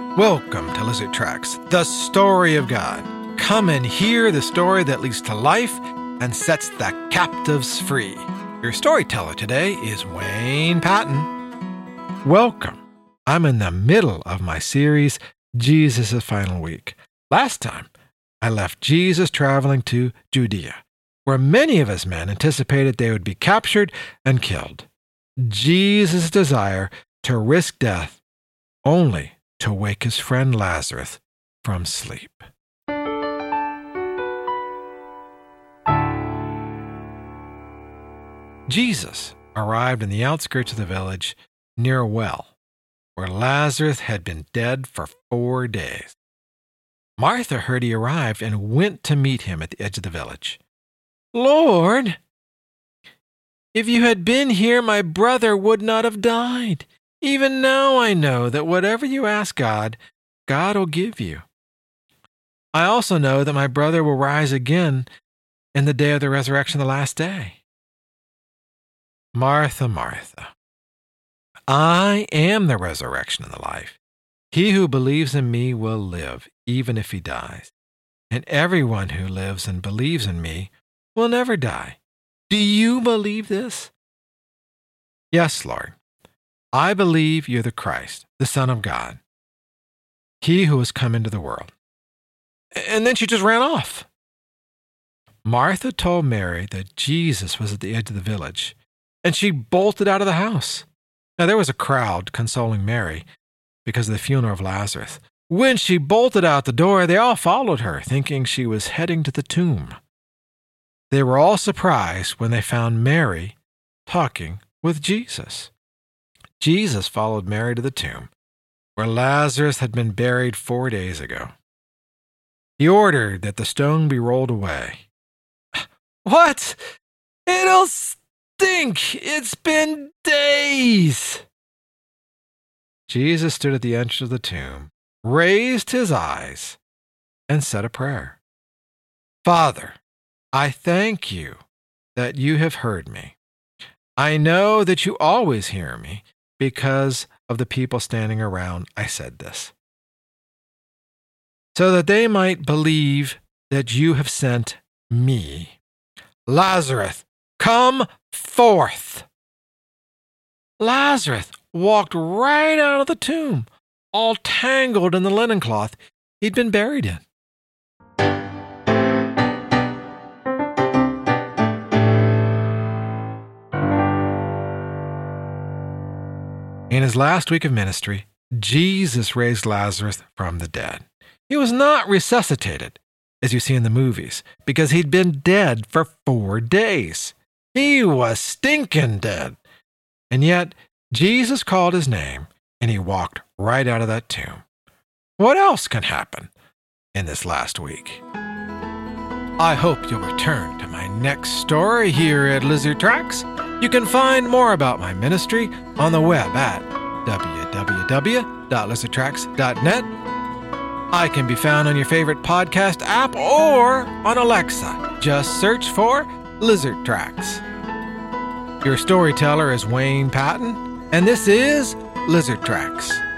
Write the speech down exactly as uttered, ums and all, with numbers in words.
Welcome to Lizard Tracks, the story of God. Come and hear the story that leads to life and sets the captives free. Your storyteller today is Wayne Patton. Welcome. I'm in the middle of my series, Jesus' Final Week. Last time, I left Jesus traveling to Judea, where many of his men anticipated they would be captured and killed. Jesus' desire to risk death only to wake his friend Lazarus from sleep. Jesus arrived in the outskirts of the village near a well, where Lazarus had been dead for four days. Martha heard he arrived and went to meet him at the edge of the village. "Lord, if you had been here, my brother would not have died. Even now I know that whatever you ask God, God will give you. I also know that my brother will rise again in the day of the resurrection, the last day." Martha, Martha, I am the resurrection and the life. He who believes in me will live, even if he dies. And everyone who lives and believes in me will never die. Do you believe this? Yes, Lord. I believe you're the Christ, the Son of God, he who has come into the world. And then she just ran off. Martha told Mary that Jesus was at the edge of the village, and she bolted out of the house. Now, there was a crowd consoling Mary because of the funeral of Lazarus. When she bolted out the door, they all followed her, thinking she was heading to the tomb. They were all surprised when they found Mary talking with Jesus. Jesus followed Mary to the tomb, where Lazarus had been buried four days ago. He ordered that the stone be rolled away. "What? It'll stink! It's been days!" Jesus stood at the entrance of the tomb, raised his eyes, and said a prayer. "Father, I thank you that you have heard me. I know that you always hear me. Because of the people standing around, I said this, so that they might believe that you have sent me. Lazarus, come forth." Lazarus walked right out of the tomb, all tangled in the linen cloth he'd been buried in. In his last week of ministry, Jesus raised Lazarus from the dead. He was not resuscitated, as you see in the movies, because he'd been dead for four days. He was stinking dead. And yet, Jesus called his name, and he walked right out of that tomb. What else can happen in this last week? I hope you'll return to my next story here at Lizard Tracks. You can find more about my ministry on the web at w w w dot lizard tracks dot net. I can be found on your favorite podcast app or on Alexa. Just search for Lizard Tracks. Your storyteller is Wayne Patton, and this is Lizard Tracks.